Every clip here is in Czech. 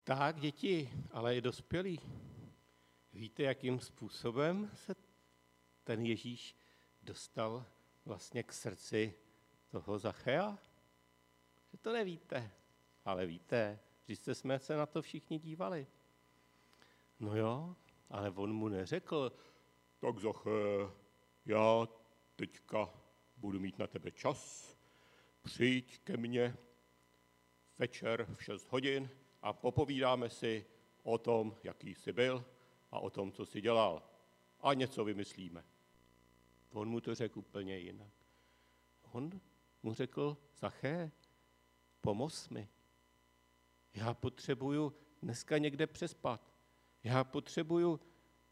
Tak, děti, ale i dospělí. Víte, jakým způsobem se ten Ježíš dostal vlastně k srdci toho Zachea? Že to nevíte, ale víte, že jsme se na to všichni dívali. No jo, ale on mu neřekl, tak Zaché, já teďka budu mít na tebe čas, přijď ke mně večer v 6 hodin a popovídáme si o tom, jaký jsi byl a o tom, co jsi dělal. A něco vymyslíme. On mu to řekl úplně jinak. On mu řekl, Zaché, pomoz mi. Já potřebuju dneska někde přespat. Já potřebuju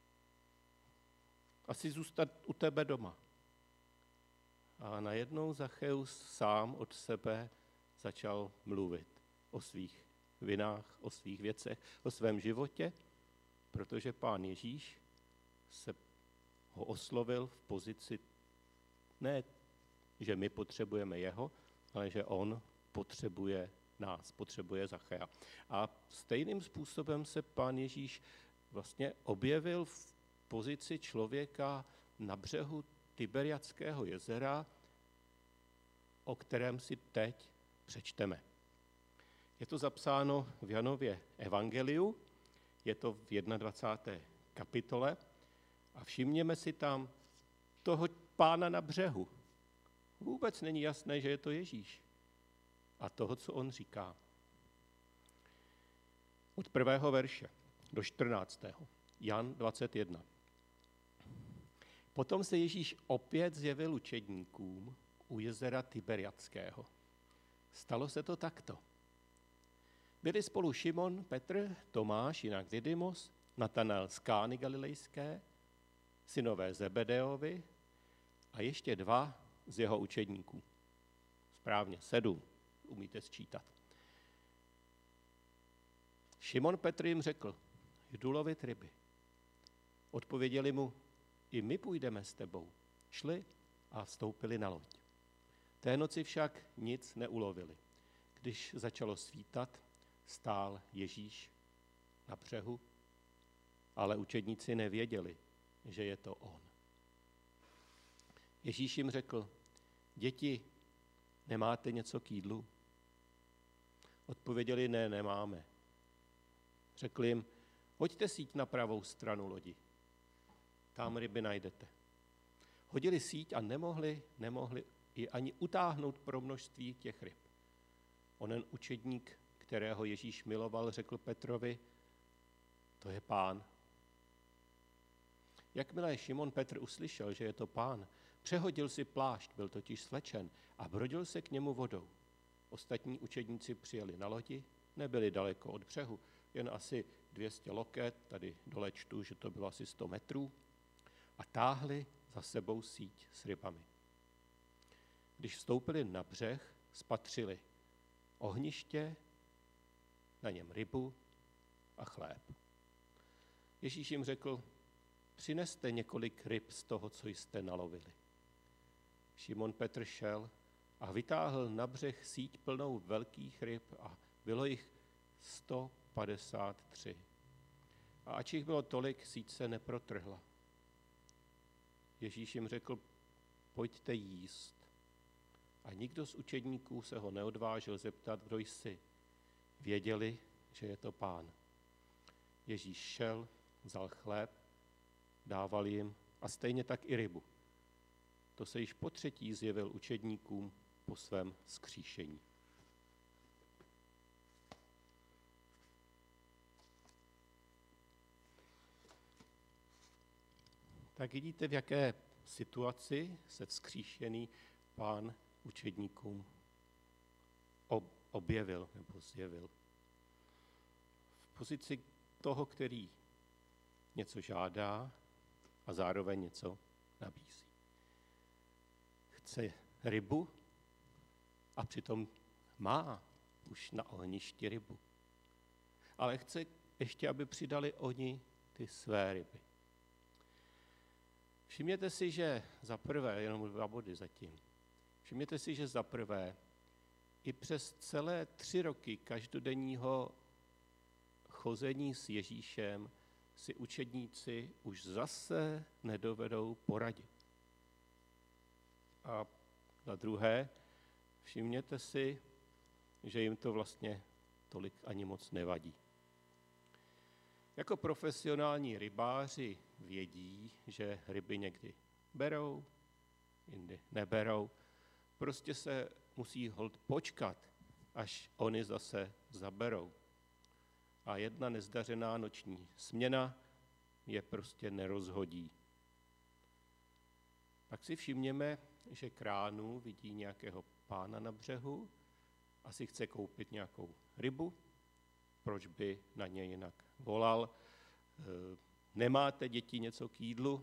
asi zůstat u tebe doma. A najednou Zacheus sám od sebe začal mluvit o svých vinách, o svých věcech, o svém životě, protože Pán Ježíš se ho oslovil v pozici ne, že my potřebujeme jeho, ale že on potřebuje nás, potřebuje Zachea. A stejným způsobem se Pán Ježíš vlastně objevil v pozici člověka na břehu Tiberiadského jezera, o kterém si teď přečteme. Je to zapsáno v Janově evangeliu, je to v 21. kapitole a všimněme si tam toho Pána na břehu. Vůbec není jasné, že je to Ježíš. A toho, co on říká. Od 1. verše do 14. Jan 21. Potom se Ježíš opět zjevil učedníkům u jezera Tiberiadského. Stalo se to takto. Byli spolu Šimon, Petr, Tomáš, jinak Didymos, Natanael z Kány Galilejské, synové Zebedeovi a ještě 2 z jeho učedníků. Správně, 7, umíte sčítat. Šimon Petr jim řekl, jdu lovit ryby. Odpověděli mu, i my půjdeme s tebou. Šli a vstoupili na loď. Té noci však nic neulovili. Když začalo svítat, stál Ježíš na břehu, ale učedníci nevěděli, že je to on. Ježíš jim řekl, děti, nemáte něco k jídlu? Odpověděli, ne, nemáme. Řekl jim, hoďte síť na pravou stranu lodi. Tam ryby najdete. Hodili síť a nemohli ji ani utáhnout pro množství těch ryb. Onen učedník, kterého Ježíš miloval, řekl Petrovi, to je Pán. Jakmile Šimon Petr uslyšel, že je to Pán, přehodil si plášť, byl totiž svlečen, a brodil se k němu vodou. Ostatní učedníci přijeli na lodi, nebyli daleko od břehu, jen asi 200 loket, tady dole čtu, že to bylo asi 100 metrů, a táhli za sebou síť s rybami. Když vstoupili na břeh, spatřili ohniště, na něm rybu a chléb. Ježíš jim řekl, přineste několik ryb z toho, co jste nalovili. Šimon Petr šel a vytáhl na břeh síť plnou velkých ryb a bylo jich 153. A ač jich bylo tolik, síť se neprotrhla. Ježíš jim řekl, pojďte jíst. A nikdo z učedníků se ho neodvážil zeptat, kdo jsi. Věděli, že je to Pán. Ježíš šel, vzal chléb, dával jim a stejně tak i rybu. To se již po 3. zjevil učedníkům po svém vzkříšení. Tak vidíte, v jaké situaci se vzkříšený Pán učedníkům objevil nebo zjevil. V pozici toho, který něco žádá a zároveň něco nabízí. Chce rybu a přitom má už na ohništi rybu. Ale chce ještě, aby přidali oni ty své ryby. Všimněte si, že za prvé, jenom 2 body zatím, všimněte si, že za prvé i přes celé 3 roky každodenního chození s Ježíšem si učedníci už zase nedovedou poradit. A za druhé, všimněte si, že jim to vlastně tolik ani moc nevadí. Jako profesionální rybáři vědí, že ryby někdy berou, jindy neberou. Prostě se musí holt počkat, až oni zase zaberou. A jedna nezdařená noční směna je prostě nerozhodí. Pak si všimněme, že Kránu vidí nějakého pána na břehu, asi chce koupit nějakou rybu, proč by na ně jinak volal. Nemáte, děti, něco k jídlu?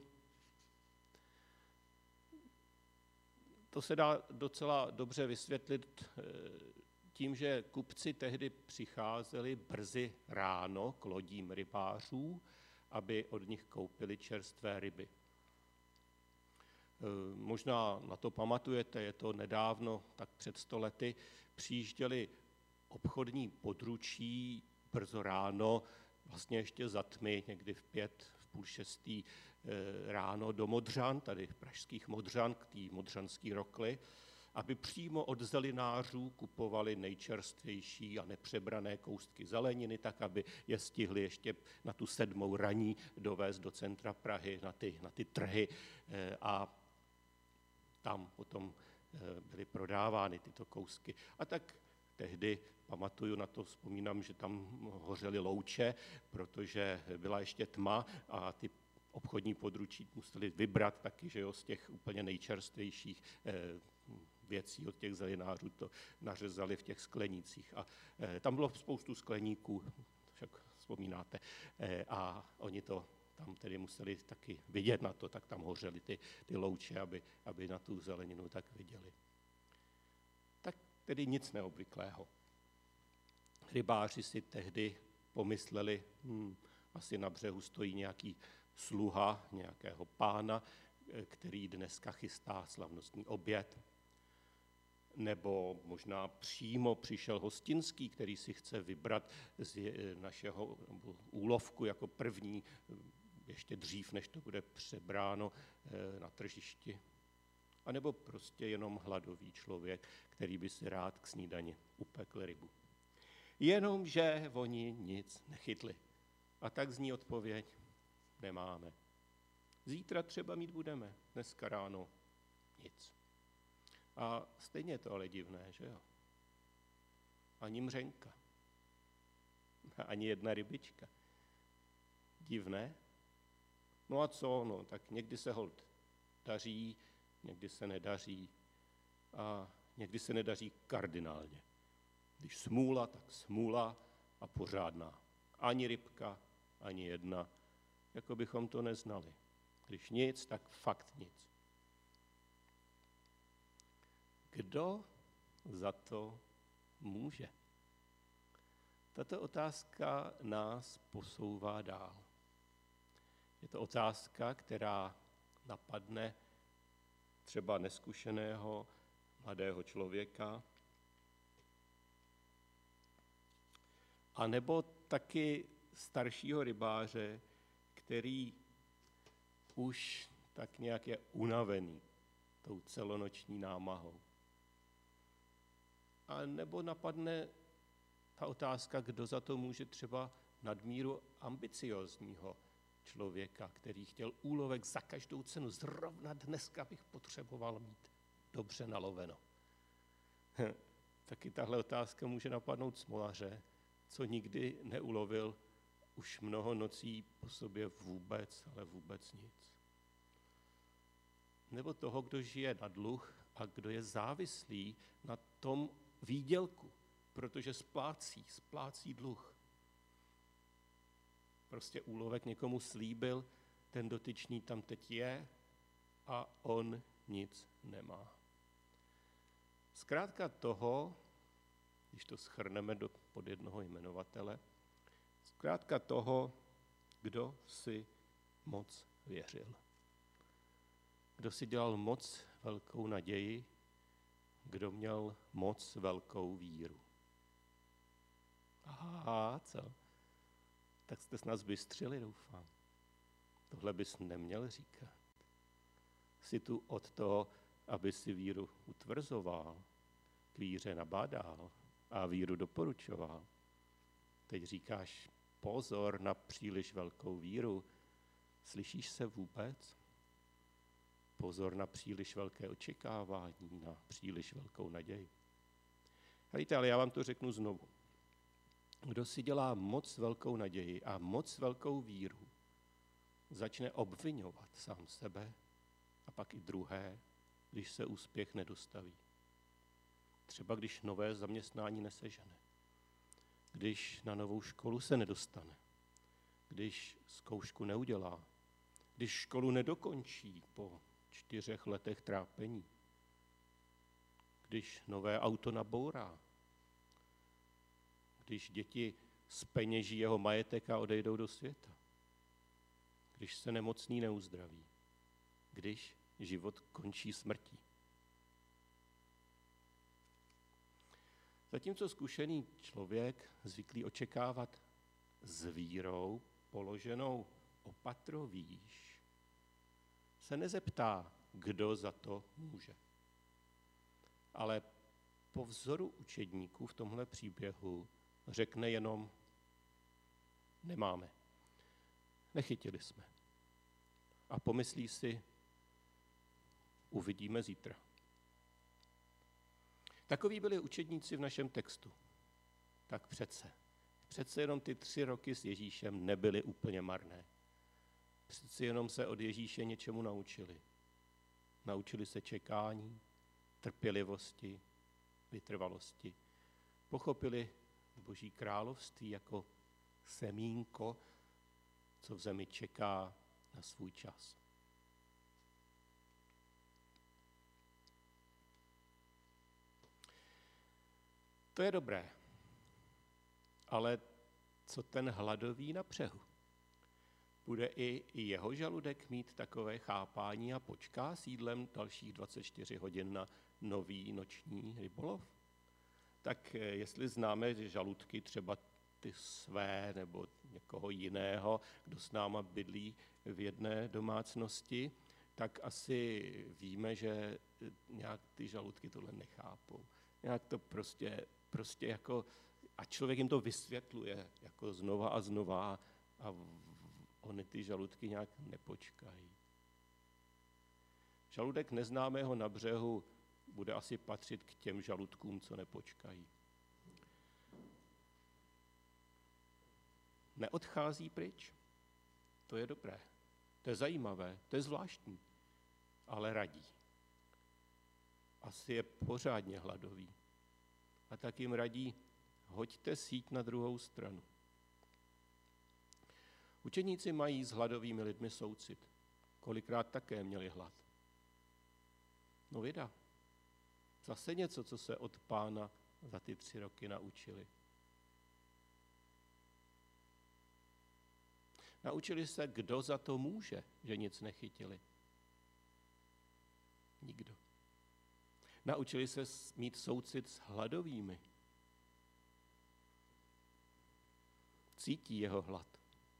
To se dá docela dobře vysvětlit tím, že kupci tehdy přicházeli brzy ráno k lodím rybářů, aby od nich koupili čerstvé ryby. Možná na to pamatujete, je to nedávno, tak před 100 lety, přijížděli obchodní područí brzo ráno, vlastně ještě za tmy, někdy v 5, v půl 6 ráno do Modřan, tady pražských Modřan, k té modřanské rokli, aby přímo od zelinářů kupovali nejčerstvější a nepřebrané kousky zeleniny, tak aby je stihli ještě na tu 7 raní dovést do centra Prahy, na ty trhy a tam potom byly prodávány tyto kousky. A tak tehdy, pamatuju na to, vzpomínám, že tam hořely louče, protože byla ještě tma a ty obchodní područí museli vybrat taky, že jo, z těch úplně nejčerstvějších věcí od těch zelinářů to nařezali v těch sklenících. A tam bylo spoustu skleníků, však vzpomínáte, a oni to tam tedy museli taky vidět na to, tak tam hořely ty louče, aby na tu zeleninu tak viděli. Tak tedy nic neobvyklého. Rybáři si tehdy pomysleli, asi na břehu stojí nějaký sluha nějakého pána, který dneska chystá slavnostní oběd. Nebo možná přímo přišel hostinský, který si chce vybrat z našeho úlovku jako první, ještě dřív, než to bude přebráno na tržišti. A nebo prostě jenom hladový člověk, který by si rád k snídani upekl rybu. Jenomže oni nic nechytli. A tak zní odpověď, nemáme. Zítra třeba mít budeme, dneska ráno nic. A stejně je to ale divné, že jo? Ani mřenka. Ani jedna rybička. Divné? No a co? No, tak někdy se holt daří, někdy se nedaří. A někdy se nedaří kardinálně. Když smůla, tak smůla a pořádná. Ani rybka, ani jedna, jako bychom to neznali. Když nic, tak fakt nic. Kdo za to může? Tato otázka nás posouvá dál. Je to otázka, která napadne třeba neskušeného mladého člověka, a nebo taky staršího rybáře, který už tak nějak je unavený tou celonoční námahou. A nebo napadne ta otázka, kdo za to může třeba nadmíru ambiciozního člověka, který chtěl úlovek za každou cenu. Zrovna dneska bych potřeboval mít dobře naloveno. Taky tahle otázka může napadnout smolaře, co nikdy neulovil už mnoho nocí po sobě vůbec, ale vůbec nic. Nebo toho, kdo žije na dluh a kdo je závislý na tom výdělku, protože splácí dluh. Prostě úlovek někomu slíbil, ten dotyčný tam teď je a on nic nemá. Zkrátka toho, když to shrneme pod jednoho jmenovatele, zkrátka toho, kdo si moc věřil. Kdo si dělal moc velkou naději, kdo měl moc velkou víru. Aha, co? Tak jste snad zbystřili, doufám. Tohle bys neměl říkat. Jsi tu od toho, aby si víru utvrzoval, k víře nabádal a víru doporučoval. Teď říkáš pozor na příliš velkou víru. Slyšíš se vůbec? Pozor na příliš velké očekávání, na příliš velkou naději. Hejte, ale já vám to řeknu znovu. Kdo si dělá moc velkou naději a moc velkou víru, začne obviňovat sám sebe a pak i druhé, když se úspěch nedostaví. Třeba když nové zaměstnání nesežene, když na novou školu se nedostane, když zkoušku neudělá, když školu nedokončí po 4 letech trápení, když nové auto nabourá, když děti zpeněží jeho majetek a odejdou do světa, když se nemocný neuzdraví, když život končí smrtí. Zatímco zkušený člověk, zvyklý očekávat s vírou položenou opatrovýš, se nezeptá, kdo za to může. Ale po vzoru učedníků v tomhle příběhu řekne jenom nemáme, nechytili jsme. A pomyslí si, uvidíme zítra. Takoví byli učedníci v našem textu. Tak přece jenom ty 3 roky s Ježíšem nebyly úplně marné. Přece jenom se od Ježíše něčemu naučili. Naučili se čekání, trpělivosti, vytrvalosti. Pochopili Boží království jako semínko, co v zemi čeká na svůj čas. To je dobré, ale co ten hladový na břehu? Bude i jeho žaludek mít takové chápání a počká s jídlem dalších 24 hodin na nový noční rybolov? Tak jestli známe žaludky, třeba ty své nebo někoho jiného, kdo s náma bydlí v jedné domácnosti, tak asi víme, že nějak ty žaludky tohle nechápou. Nějak to prostě jako, a člověk jim to vysvětluje jako znova a znova a oni ty žaludky nějak nepočkají. Žaludek neznámého na břehu bude asi patřit k těm žaludkům, co nepočkají. Neodchází pryč? To je dobré, to je zajímavé, to je zvláštní, ale radí. Asi je pořádně hladový. A tak jim radí, hoďte síť na druhou stranu. Učeníci mají s hladovými lidmi soucit. Kolikrát také měli hlad. No vida, zase něco, co se od Pána za ty 3 roky naučili. Naučili se, kdo za to může, že nic nechytili. Nikdo. Naučili se mít soucit s hladovými. Cítí jeho hlad.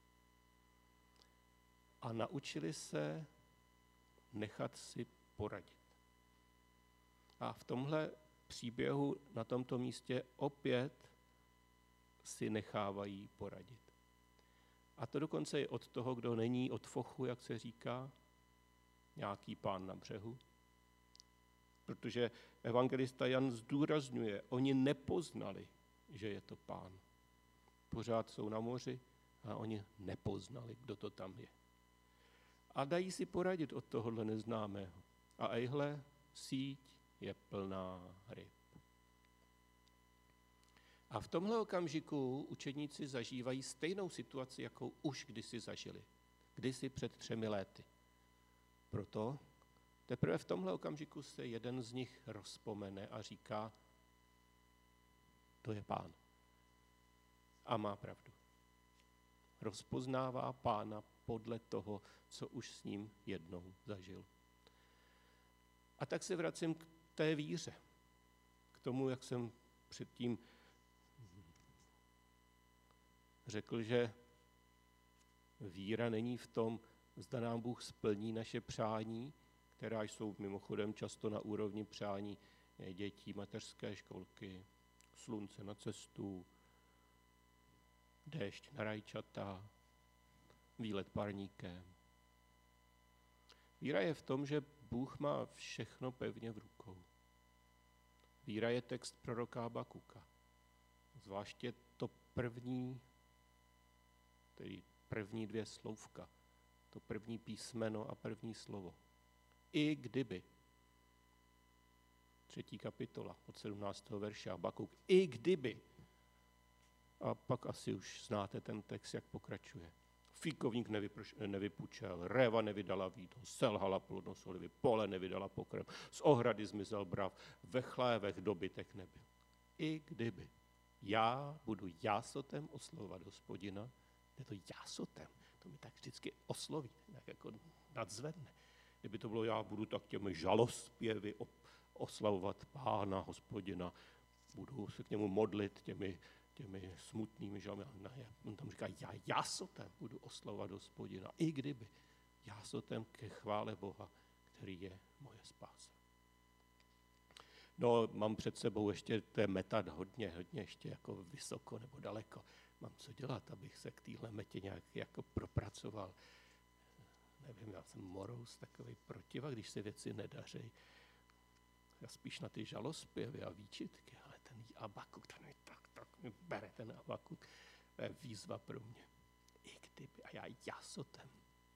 A naučili se nechat si poradit. A v tomhle příběhu na tomto místě opět si nechávají poradit. A to dokonce i od toho, kdo není od fochu, jak se říká, nějaký pán na břehu. Protože evangelista Jan zdůrazňuje, oni nepoznali, že je to Pán. Pořád jsou na moři a oni nepoznali, kdo to tam je. A dají si poradit od tohohle neznámého. A ejhle, síť je plná ryb. A v tomhle okamžiku učedníci zažívají stejnou situaci, jakou už kdysi zažili. Kdysi před 3 lety. Proto teprve v tomhle okamžiku se jeden z nich rozpomene a říká, to je Pán. A má pravdu. Rozpoznává Pána podle toho, co už s ním jednou zažil. A tak se vracím k té víře. K tomu, jak jsem předtím řekl, že Víra není v tom, zda nám Bůh splní naše přání, která jsou mimochodem často na úrovni přání dětí mateřské školky, slunce na cestu, déšť na rajčata, výlet parníkem. Víra je v tom, že Bůh má všechno pevně v rukou. Víra je text proroka Habakuka. Zvláště to první, tedy první dvě slovka, to první písmeno a první slovo. I kdyby. 3. kapitola od 17. verše Habakuk. I kdyby. A pak asi už znáte ten text, jak pokračuje. Fíkovník nevypučel, réva nevydala víno, selhala plodnost olivy, pole nevydala pokrm, z ohrady zmizel brav, ve chlévech dobytek nebyl. I kdyby. Já budu jásotem oslovovat Hospodina, je to jásotem, to mi tak vždycky osloví, tak jako nadzvedne. Kdyby to bylo já, budu tak těmi žalospěvy oslavovat Pána, Hospodina, budu se k němu modlit těmi smutnými žalmy. On tam říká, já jásotem budu oslavovat Hospodina, i kdyby. Jásotem ke chvále Boha, který je moje spása. No, mám před sebou ještě, to je metat hodně ještě jako vysoko nebo daleko. Mám co dělat, abych se k téhle metě nějak jako propracoval. Nevím, já jsem morous, takový protivak, když se věci nedaří. Já spíš na ty žalospěvy a výčitky, ale ten Habakuk, ten mi tak mi bere ten Habakuk. To je výzva pro mě. I kdyby, a já jásotem.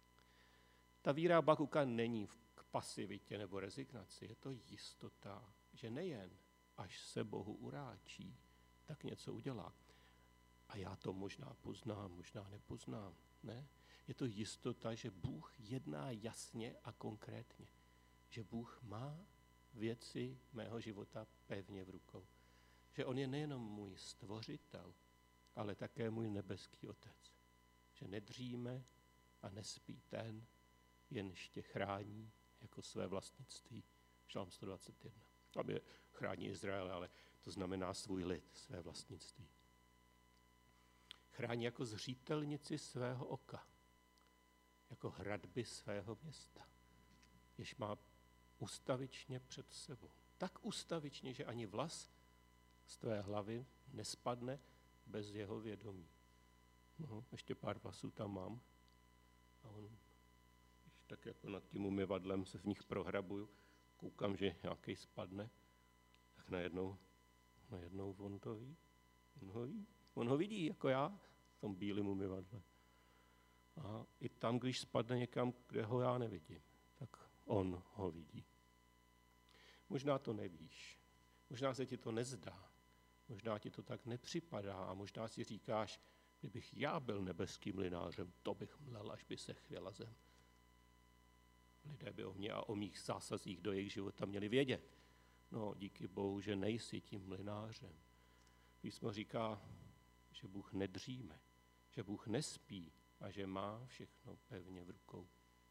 Ta víra Habakuka není k pasivitě nebo rezignaci, je to jistota, že nejen až se Bohu uráčí, tak něco udělá. A já to možná poznám, možná nepoznám. Ne? Je to jistota, že Bůh jedná jasně a konkrétně. Že Bůh má věci mého života pevně v rukou. Že on je nejenom můj stvořitel, ale také můj nebeský otec. Že nedříme a nespí ten, jenž tě chrání jako své vlastnictví. Žalm 121. Aby chrání Izrael, ale to znamená svůj lid, své vlastnictví. Chrání jako zřítelnici svého oka, jako hradby svého města, jež má ustavičně před sebou. Tak ustavičně, že ani vlas z tvé hlavy nespadne bez jeho vědomí. No, ještě pár vlasů tam mám. A on, když tak jako nad tím umyvadlem se v nich prohrabuju, koukám, že nějaký spadne, tak najednou on to ví. On ho vidí, jako já, v tom bílém umyvadle. A i tam, když spadne někam, kde ho já nevidím, tak on ho vidí. Možná to nevíš, možná se ti to nezdá, možná ti to tak nepřipadá a možná si říkáš, kdybych já byl nebeským mlynářem, to bych mlel, až by se chvěla zem. Lidé by o mě a o mých zásazích do jejich života měli vědět. No, díky Bohu, že nejsi tím mlynářem. Písmo říká, že Bůh nedříme, že Bůh nespí a že má všechno pevně v rukou.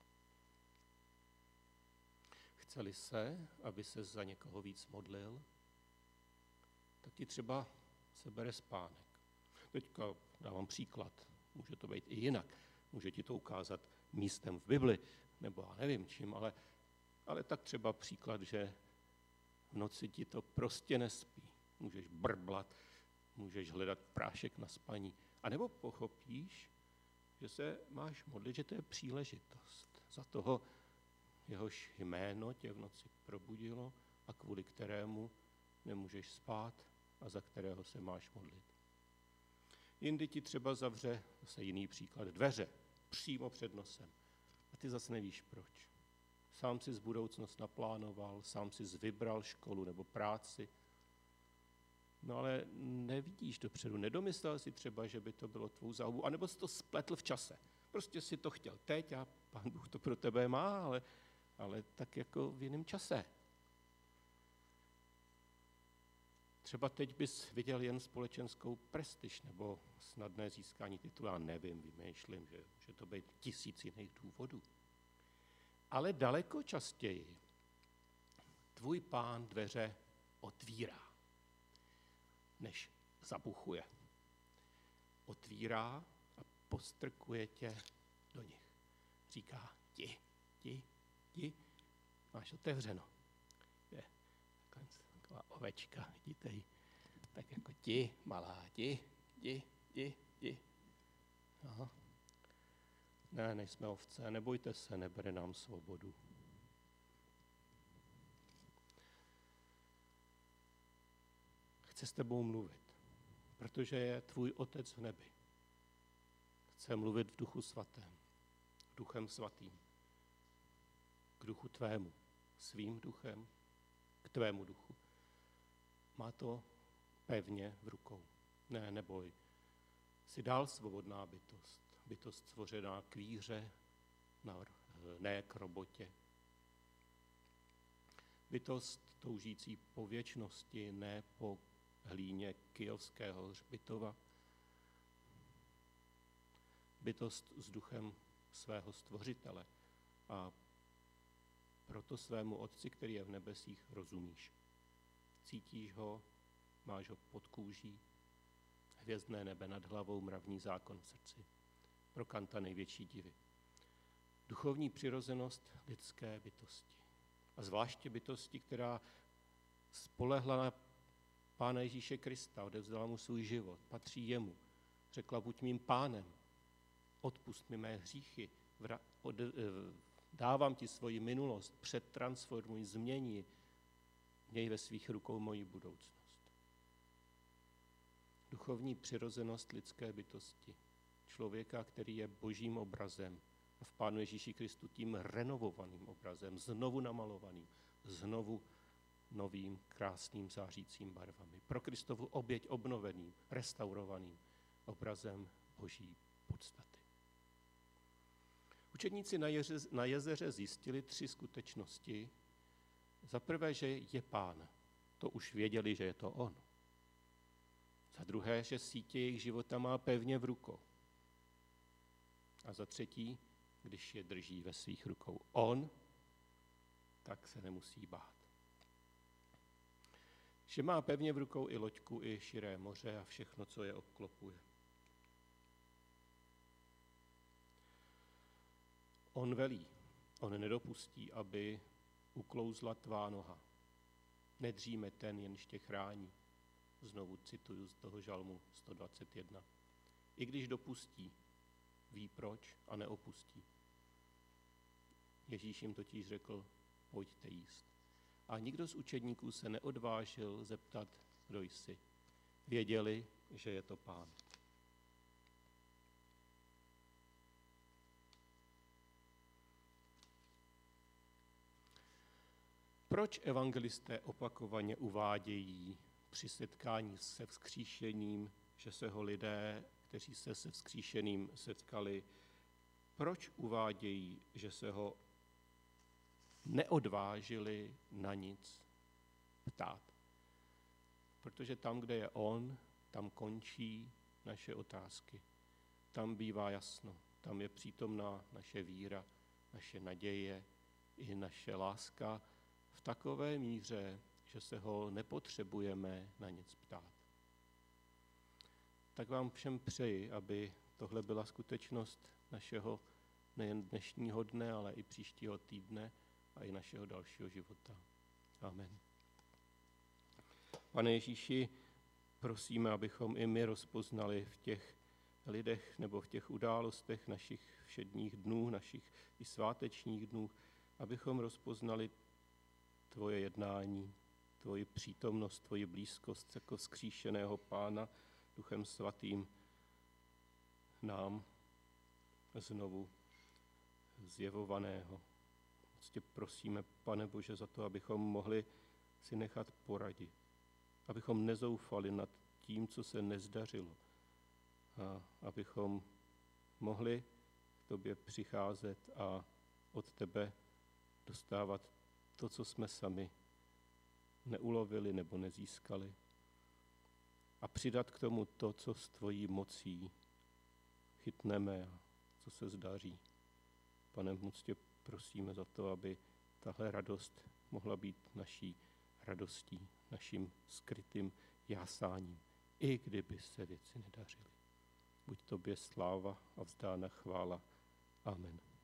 Chceli se, aby se za někoho víc modlil, tak ti třeba sebere spánek. Teďka dávám příklad, může to být i jinak. Může ti to ukázat místem v Bibli, nebo já nevím čím, ale tak třeba příklad, že v noci ti to prostě nespí. Můžeš brblat, můžeš hledat prášek na spaní. A nebo pochopíš, že se máš modlit, že to je příležitost za toho, jehož jméno tě v noci probudilo a kvůli kterému nemůžeš spát a za kterého se máš modlit. Jindy ti třeba zavře, zase jiný příklad, dveře přímo před nosem. A ty zase nevíš proč. Sám si z budoucnost naplánoval, sám si vybral školu nebo práci. No ale nevidíš dopředu, nedomyslel si třeba, že by to bylo tvou záhubu, anebo jsi to spletl v čase. Prostě si to chtěl teď a Pán Bůh to pro tebe má, ale tak jako v jiném čase. Třeba teď bys viděl jen společenskou prestiž nebo snadné získání titulu, já nevím, vymýšlím, že může to být 1000 jiných důvodů. Ale daleko častěji tvůj Pán dveře otvírá, než zabuchuje. Otvírá a postrkuje tě říká ti, máš otevřeno. Je taková ovečka, vidíte ji, tak jako ti, malá, ti. Aha. Ne, nejsme ovce, nebojte se, nebere nám svobodu. Chce s tebou mluvit, protože je tvůj Otec v nebi. Chce mluvit v Duchu Svatém, Duchem Svatým, k duchu tvému, svým duchem, k tvému duchu. Má to pevně v rukou. Ne, neboj. Jsi dál svobodná bytost. Bytost stvořená k víře, ne k robotě. Bytost toužící po věčnosti, ne po hlíně kyjovského hřbitova. Bytost s duchem svého stvořitele. A proto svému Otci, který je v nebesích, rozumíš. Cítíš ho, máš ho pod kůží, hvězdné nebe nad hlavou, mravní zákon v srdci. Pro Kanta největší divy. Duchovní přirozenost lidské bytosti. A zvláště bytosti, která spolehla na Pána Ježíše Krista, odevzdala mu svůj život, patří jemu. Řekla, buď mým pánem, odpust mi mé hříchy, dávám ti svoji minulost, přetransformuj, změni, měj ve svých rukou moji budoucnost. Duchovní přirozenost lidské bytosti. Člověka, který je božím obrazem a v Pánu Ježíši Kristu tím renovovaným obrazem, znovu namalovaným, znovu novým, krásným, zářícím barvami. Pro Kristovu oběť obnoveným, restaurovaným obrazem boží podstaty. Učedníci na jezeře zjistili 3 skutečnosti. Za prvé, že je Pán. To už věděli, že je to on. Za druhé, že sítě jejich života má pevně v rukou. A za třetí, když je drží ve svých rukou on, tak se nemusí bát. Že má pevně v rukou i loďku, i širé moře a všechno, co je obklopuje. On velí, on nedopustí, aby uklouzla tvá noha. Nedříme ten, jenž tě chrání. Znovu cituju z toho žalmu 121. I když dopustí, ví proč a neopustí. Ježíš jim totiž řekl, pojďte jíst. A nikdo z učedníků se neodvážil zeptat, kdo jsi. Věděli, že je to Pán. Proč evangelisté opakovaně uvádějí při setkání se vzkříšením, že se ho lidé, kteří se vzkříšeným setkali, proč uvádějí, že se ho neodvážili na nic ptát? Protože tam, kde je on, tam končí naše otázky. Tam bývá jasno, tam je přítomná naše víra, naše naděje i naše láska v takové míře, že se ho nepotřebujeme na nic ptát. Tak vám všem přeji, aby tohle byla skutečnost našeho nejen dnešního dne, ale i příštího týdne a i našeho dalšího života. Amen. Pane Ježíši, prosíme, abychom i my rozpoznali v těch lidech nebo v těch událostech našich všedních dnů, našich i svátečních dnů, abychom rozpoznali tvoje jednání, tvoji přítomnost, tvoji blízkost jako vzkříšeného Pána Duchem Svatým nám znovu zjevovaného. Moc tě prosíme, Pane Bože, za to, abychom mohli si nechat poradit, abychom nezoufali nad tím, co se nezdařilo, a abychom mohli k tobě přicházet a od tebe dostávat to, co jsme sami neulovili nebo nezískali, a přidat k tomu to, co s tvojí mocí chytneme a co se zdaří. Pane, moc tě prosíme za to, aby tahle radost mohla být naší radostí, naším skrytým jásáním, i kdyby se věci nedařily. Buď tobě sláva a vzdána chvála. Amen.